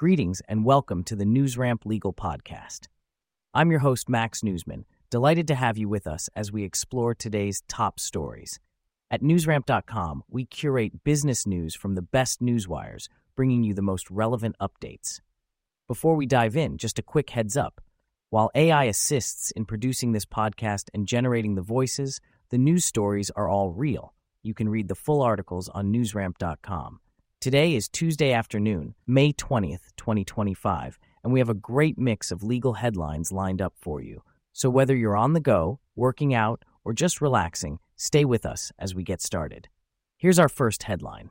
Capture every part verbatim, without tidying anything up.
Greetings and welcome to the NewsRamp Legal Podcast. I'm your host, Max Newsman, delighted to have you with us as we explore today's top stories. At newsramp dot com, we curate business news from the best newswires, bringing you the most relevant updates. Before we dive in, just a quick heads up. While A I assists in producing this podcast and generating the voices, the news stories are all real. You can read the full articles on newsramp dot com. Today is Tuesday afternoon, May twentieth, twenty twenty-five, and we have a great mix of legal headlines lined up for you. So whether you're on the go, working out, or just relaxing, stay with us as we get started. Here's our first headline.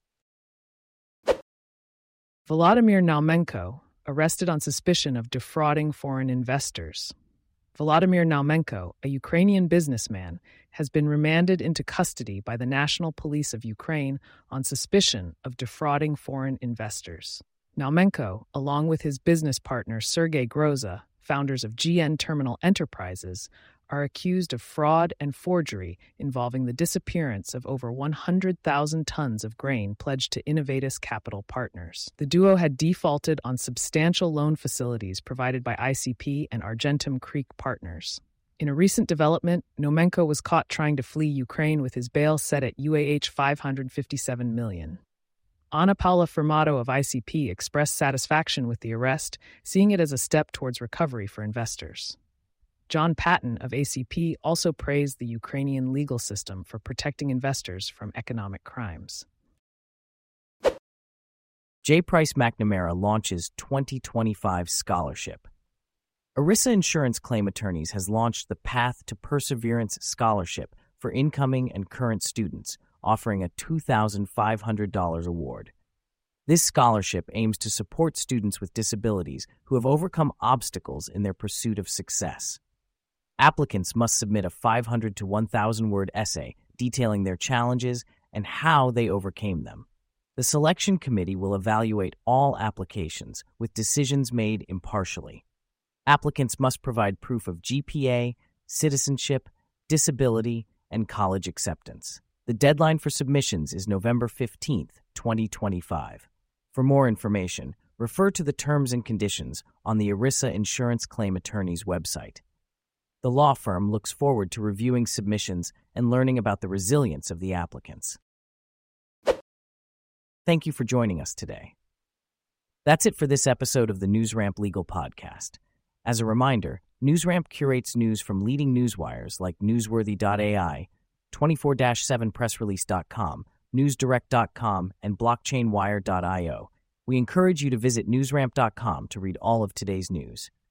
Volodymyr Naumenko, arrested on suspicion of defrauding foreign investors. Volodymyr Naumenko, a Ukrainian businessman, has been remanded into custody by the National Police of Ukraine on suspicion of defrauding foreign investors. Naumenko, along with his business partner Sergei Groza, founders of G N Terminal Enterprises, are accused of fraud and forgery involving the disappearance of over one hundred thousand tons of grain pledged to Innovatus Capital Partners. The duo had defaulted on substantial loan facilities provided by I C P and Argentum Creek Partners. In a recent development, Naumenko was caught trying to flee Ukraine with his bail set at U A H five hundred fifty-seven million dollars. Ana Paula Firmato of I C P expressed satisfaction with the arrest, seeing it as a step towards recovery for investors. John Patton of A C P also praised the Ukrainian legal system for protecting investors from economic crimes. J. Price McNamara launches twenty twenty-five Scholarship. ERISA Insurance Claim Attorneys has launched the Path to Perseverance Scholarship for incoming and current students, offering a two thousand five hundred dollars award. This scholarship aims to support students with disabilities who have overcome obstacles in their pursuit of success. Applicants must submit a five hundred to one thousand word essay detailing their challenges and how they overcame them. The selection committee will evaluate all applications with decisions made impartially. Applicants must provide proof of G P A, citizenship, disability, and college acceptance. The deadline for submissions is November fifteenth, twenty twenty-five. For more information, refer to the terms and conditions on the ERISA Insurance Claim Attorneys website. The law firm looks forward to reviewing submissions and learning about the resilience of the applicants. Thank you for joining us today. That's it for this episode of the NewsRamp Legal Podcast. As a reminder, NewsRamp curates news from leading newswires like newsworthy dot A I, twenty-four seven press release dot com, newsdirect dot com, and blockchain wire dot io. We encourage you to visit newsramp dot com to read all of today's news.